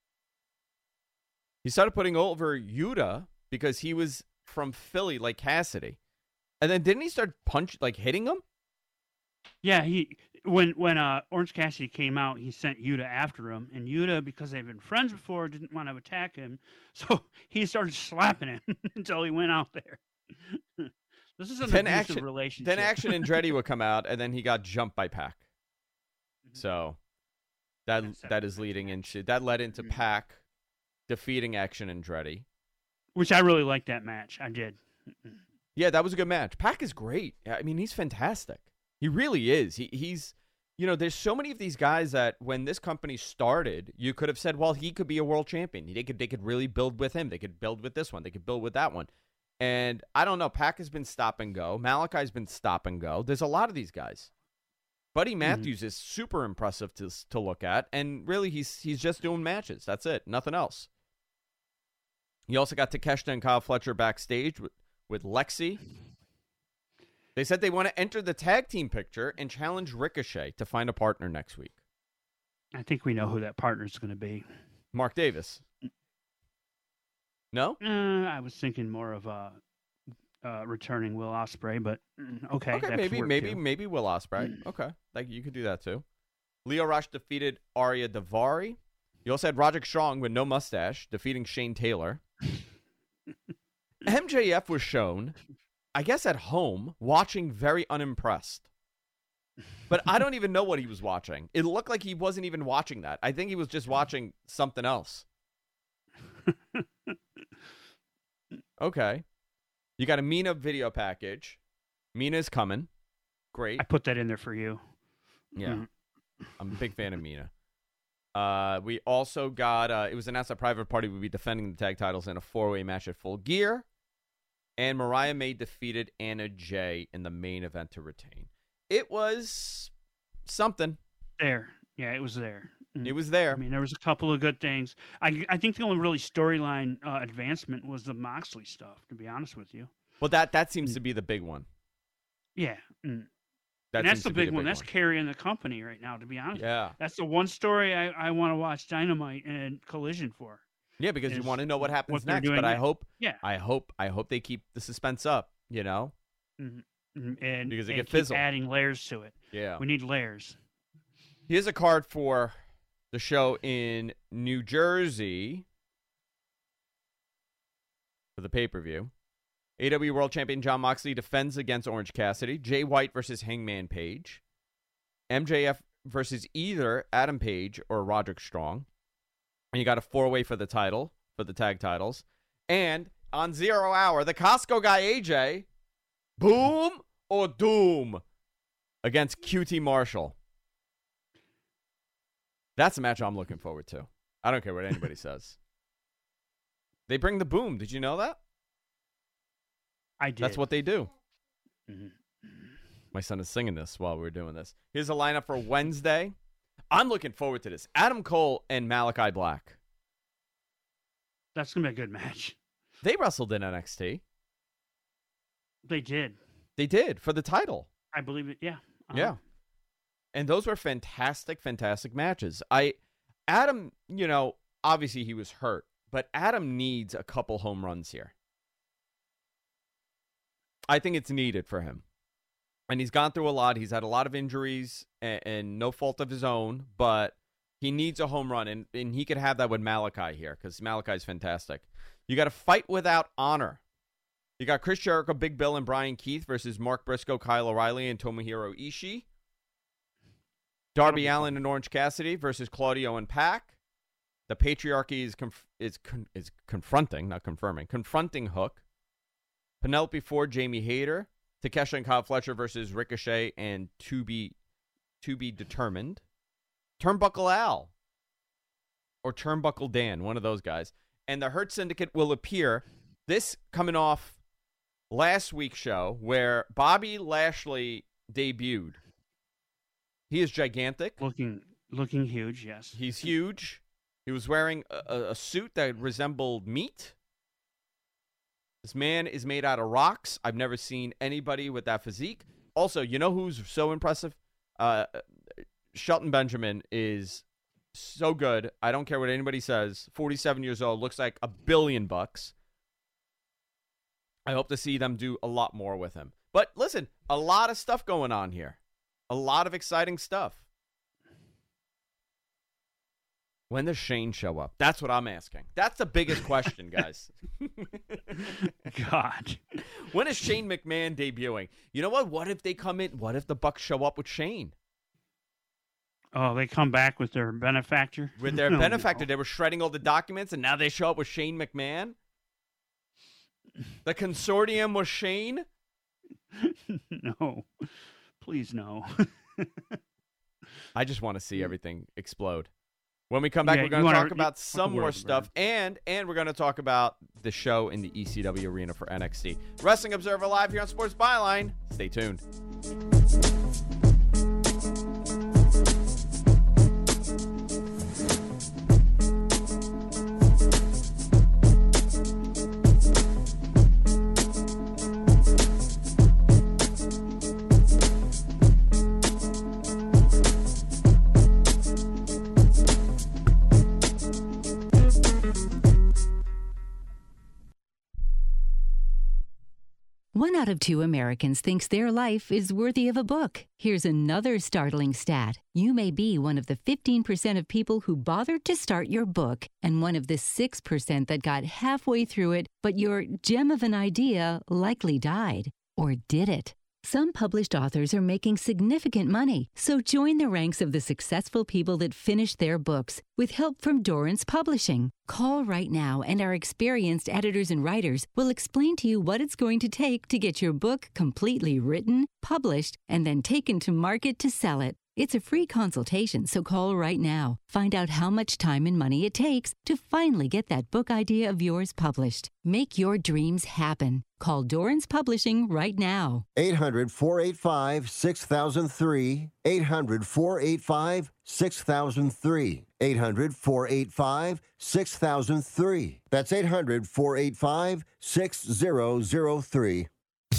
He started putting over Yuta because he was from Philly like Cassidy. And then didn't he start punch like hitting him? Yeah, he when when uh, Orange Cassidy came out, he sent Yuta after him, and Yuta, because they've been friends before, didn't want to attack him, so he started slapping him until he went out there. This is an then abusive action, relationship. Then Action Andretti would come out, and then he got jumped by Pac. So that that is leading into that led into Pac defeating Action Andretti. Which I really liked that match. I did. Yeah, that was a good match. Pac is great. I mean, he's fantastic. He really is. He he's, you know, there's so many of these guys that when this company started, you could have said, well, he could be a world champion. They could they could really build with him. They could build with this one. They could build with that one. And I don't know. Pac has been stop and go. Malachi's been stop and go. There's a lot of these guys. Buddy Matthews mm-hmm. is super impressive to to look at, and really he's he's just doing matches. That's it. Nothing else. You also got Takeshita and Kyle Fletcher backstage with, with Lexi. They said they want to enter the tag team picture and challenge Ricochet to find a partner next week. I think we know who that partner is going to be. Mark Davis. No? Uh, I was thinking more of a uh, returning Will Ospreay, but okay. Okay, that maybe could work maybe too. maybe Will Ospreay. Okay, like you could do that too. Leo Rush defeated Arya Davari. You also had Roderick Strong with no mustache defeating Shane Taylor. M J F was shown, I guess at home, watching very unimpressed. But I don't even know what he was watching. It looked like he wasn't even watching that. I think he was just watching something else. Okay. You got a Mina video package. Mina's coming. Great. I put that in there for you. Yeah. Mm-hmm. I'm a big fan of Mina. Uh, we also got, uh, it was announced that Private Party would be defending the tag titles in a four-way match at Full Gear. And Mariah May defeated Anna Jay in the main event to retain. It was something. There. Yeah, it was there. It was there. I mean, there was a couple of good things. I, I think the only really storyline uh, advancement was the Moxley stuff, to be honest with you. Well, that, that seems to be the big one. Yeah. Mm. That and that's seems the to be big the one. big That's one. carrying the company right now, to be honest. Yeah. That's the one story I, I want to watch Dynamite and Collision for. Yeah, because you is want to know what happens what they're next. doing But I next. hope, Yeah. I hope, I hope they keep the suspense up. You know, Mm-hmm. And because it and get keep fizzle. adding layers to it. Yeah. We need layers. Here's a card for the show in New Jersey for the pay-per-view. A E W World Champion Jon Moxley defends against Orange Cassidy. Jay White versus Hangman Page. M J F versus either Adam Page or Roderick Strong. And you got a four-way for the title, for the tag titles. And on Zero Hour, the Costco guy A J, boom or doom against Q T Marshall. That's a match I'm looking forward to. I don't care what anybody says. They bring the boom. Did you know that? I did. That's what they do. Mm-hmm. My son is singing this while we're doing this. Here's a lineup for Wednesday. I'm looking forward to this. Adam Cole and Malachi Black. That's going to be a good match. They wrestled in N X T. They did. They did for the title. I believe it. Yeah. Uh-huh. Yeah. And those were fantastic, fantastic matches. I, Adam, you know, obviously he was hurt, but Adam needs a couple home runs here. I think it's needed for him. And he's gone through a lot. He's had a lot of injuries and, and no fault of his own, but he needs a home run. And, and he could have that with Malachi here because Malachi's fantastic. You got to fight without honor. You got Chris Jericho, Big Bill, and Brian Keith versus Mark Briscoe, Kyle O'Reilly, and Tomohiro Ishii. Darby Allin and Orange Cassidy versus Claudio and Pac. The patriarchy is conf- is con- is confronting, not confirming, confronting Hook. Penelope Ford, Jamie Hayter. Takeshita and Kyle Fletcher versus Ricochet and to be to be determined. Turnbuckle Al or Turnbuckle Dan, one of those guys. And the Hurt Syndicate will appear. This coming off last week's show where Bobby Lashley debuted. He is gigantic. Looking looking huge, yes. He's huge. He was wearing a, a suit that resembled meat. This man is made out of rocks. I've never seen anybody with that physique. Also, you know who's so impressive? Uh, Shelton Benjamin is so good. I don't care what anybody says. forty-seven years old, looks like a billion bucks. I hope to see them do a lot more with him. But listen, a lot of stuff going on here. A lot of exciting stuff. When does Shane show up? That's what I'm asking. That's the biggest question, guys. God. When is Shane McMahon debuting? You know what? What if they come in? What if the Bucks show up with Shane? Oh, they come back with their benefactor? With their No, benefactor. no. They were shredding all the documents, and now they show up with Shane McMahon? The consortium was Shane? No. Please, no. I just want to see everything explode. When we come back, Yeah, we're going you to wanna- talk about you- some the more world, stuff, and and we're going to talk about the show in the E C W arena for N X T. Wrestling Observer Live here on Sports Byline. Stay tuned. One out of two Americans thinks their life is worthy of a book. Here's another startling stat. You may be one of the fifteen percent of people who bothered to start your book and one of the six percent that got halfway through it, but your gem of an idea likely died. Or did it? Some published authors are making significant money, so join the ranks of the successful people that finish their books with help from Dorrance Publishing. Call right now and our experienced editors and writers will explain to you what it's going to take to get your book completely written, published, and then taken to market to sell it. It's a free consultation, so call right now. Find out how much time and money it takes to finally get that book idea of yours published. Make your dreams happen. Call Dorrance Publishing right now. eight hundred, four eight five, six thousand three. eight hundred, four eight five, six thousand three. eight hundred, four eight five, six thousand three. That's eight hundred, four eight five, six thousand three.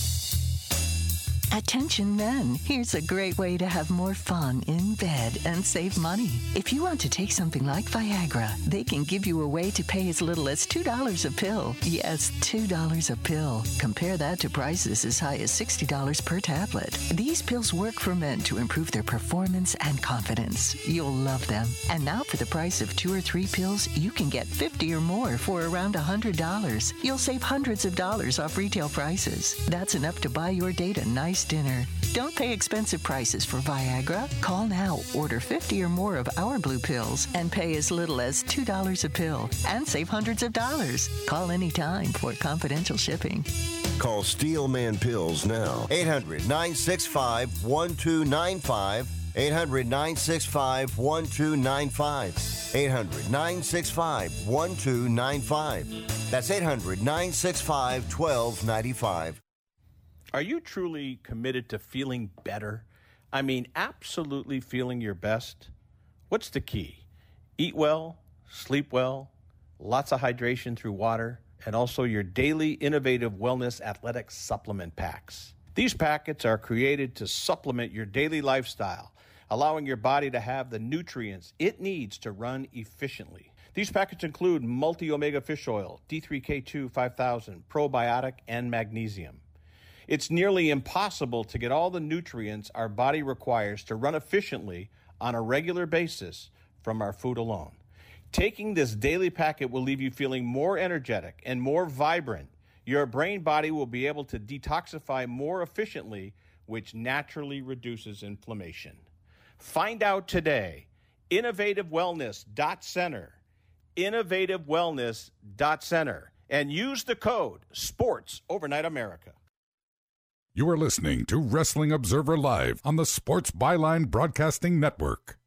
Attention men, here's a great way to have more fun in bed and save money. If you want to take something like Viagra, they can give you a way to pay as little as two dollars a pill. Yes, two dollars a pill. Compare that to prices as high as sixty dollars per tablet. These pills work for men to improve their performance and confidence. You'll love them. And now for the price of two or three pills, you can get fifty or more for around one hundred dollars. You'll save hundreds of dollars off retail prices. That's enough to buy your date a nice dinner. Don't pay expensive prices for Viagra. Call now, order fifty or more of our blue pills, and pay as little as two dollars a pill and save hundreds of dollars. Call anytime for confidential shipping. Call Steelman Pills now. eight hundred, nine six five, one two nine five. eight hundred, nine six five, one two nine five. eight hundred, nine six five, one two nine five. That's eight hundred, nine six five, one two nine five. Are you truly committed to feeling better? I mean, absolutely feeling your best? What's the key? Eat well, sleep well, lots of hydration through water, and also your daily innovative wellness athletic supplement packs. These packets are created to supplement your daily lifestyle, allowing your body to have the nutrients it needs to run efficiently. These packets include multi-omega fish oil, D three K two five thousand, probiotic, and magnesium. It's nearly impossible to get all the nutrients our body requires to run efficiently on a regular basis from our food alone. Taking this daily packet will leave you feeling more energetic and more vibrant. Your brain body will be able to detoxify more efficiently, which naturally reduces inflammation. Find out today. innovative wellness dot center. innovative wellness dot center. And use the code SPORTS Overnight America. You are listening to Wrestling Observer Live on the Sports Byline Broadcasting Network.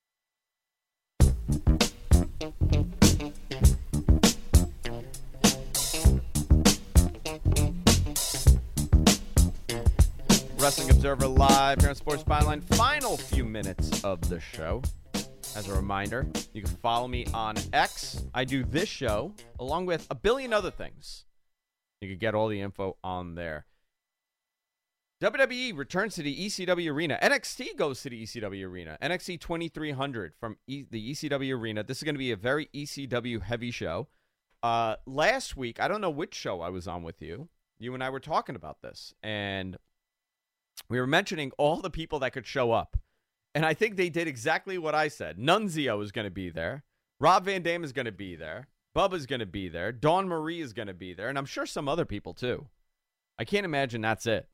Wrestling Observer Live here on Sports Byline. Final few minutes of the show. As a reminder, you can follow me on X. I do this show along with a billion other things. You can get all the info on there. W W E returns to the E C W Arena. N X T goes to the E C W Arena. N X T twenty-three hundred from e- the E C W Arena. This is going to be a very E C W heavy show. Uh, last week, I don't know which show I was on with you. You and I were talking about this. And we were mentioning all the people that could show up. And I think they did exactly what I said. Nunzio is going to be there. Rob Van Dam is going to be there. Bubba's going to be there. Dawn Marie is going to be there. And I'm sure some other people, too. I can't imagine that's it.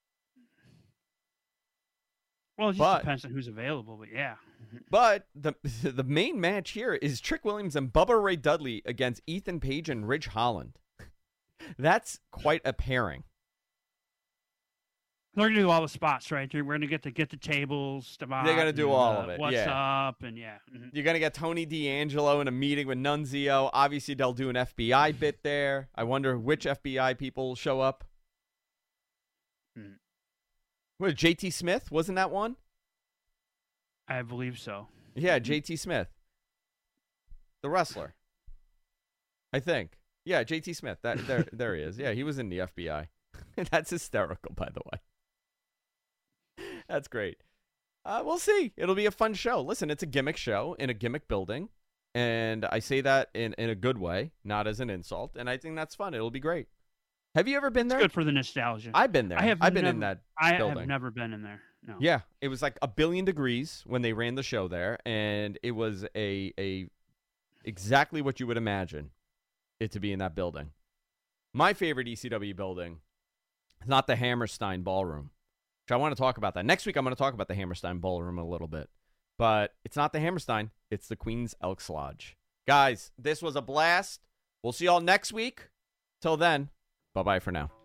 Well, it just but, depends on who's available, but yeah. But the the main match here is Trick Williams and Bubba Ray Dudley against Ethan Page and Ridge Holland. That's quite a pairing. They're going to do all the spots, right? We're going to get to get the tables. The They're going to do and, all uh, of it, What's yeah. up, and yeah. Mm-hmm. You're going to get Tony D'Angelo in a meeting with Nunzio. Obviously, they'll do an F B I bit there. I wonder which F B I people show up. Mm. What, J T Smith? Wasn't that one? I believe so. Yeah, J T Smith. The wrestler. I think. Yeah, J T Smith. That there there he is. Yeah, he was in the F B I. That's hysterical, by the way. That's great. Uh, we'll see. It'll be a fun show. Listen, it's a gimmick show in a gimmick building. And I say that in, in a good way, not as an insult. And I think that's fun. It'll be great. Have you ever been It's there? good for the nostalgia. I've been there. I have I've been never, in that I building. have never been in there. No. Yeah, it was like a billion degrees when they ran the show there, and it was a a exactly what you would imagine it to be in that building. My favorite E C W building is not the Hammerstein Ballroom, which I want to talk about that. Next week I'm going to talk about the Hammerstein Ballroom a little bit, but it's not the Hammerstein, it's the Queen's Elks Lodge. Guys, this was a blast. We'll see y'all next week. Till then, bye-bye for now.